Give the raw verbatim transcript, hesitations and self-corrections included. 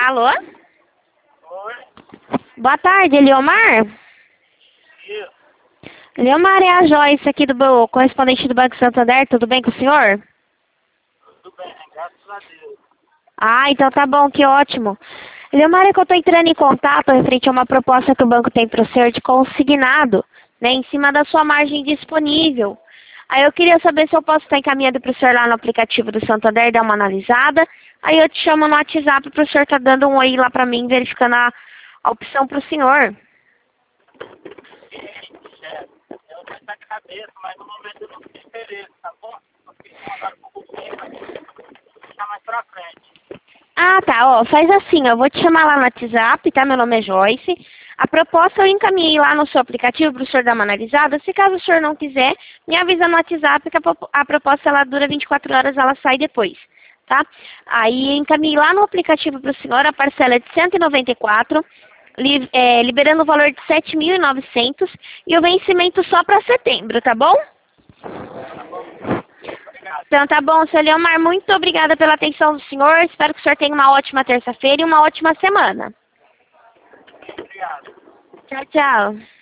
Alô? Oi? Boa tarde, Eliomar? Isso. Eliomar, é a Joyce aqui do Bo- correspondente do Banco Santander, tudo bem com o senhor? Tudo bem, graças a Deus. Ah, então tá bom, que ótimo. Eliomar, é que eu tô entrando em contato referente a uma proposta que o banco tem para o senhor de consignado, né, em cima da sua margem disponível. Aí eu queria saber se eu posso estar encaminhando para o senhor lá no aplicativo do Santander, dar uma analisada. Aí eu te chamo no WhatsApp para o senhor estar dando um oi lá para mim, verificando a, a opção para o senhor. Chefe, eu tenho na cabeça, mas no momento eu não tenho interesse, tá bom? Eu fiquei mandado por pouquinho, mas vou deixar mais pra frente. Ah, tá, ó, faz assim, eu vou te chamar lá no WhatsApp, tá? Meu nome é Joyce. A proposta eu encaminhei lá no seu aplicativo para o senhor dar uma analisada. Se caso o senhor não quiser, me avisa no WhatsApp que a, pro- a proposta ela dura vinte e quatro horas, ela sai depois, tá? Aí encaminhei lá no aplicativo para o senhor, a parcela é de cento e noventa e quatro, li, é, liberando o valor de sete mil e novecentos e o vencimento só para setembro, tá bom? Obrigado. Então tá bom, seu Leomar, muito obrigada pela atenção do senhor. Espero que o senhor tenha uma ótima terça-feira e uma ótima semana. Obrigado. Tchau, tchau.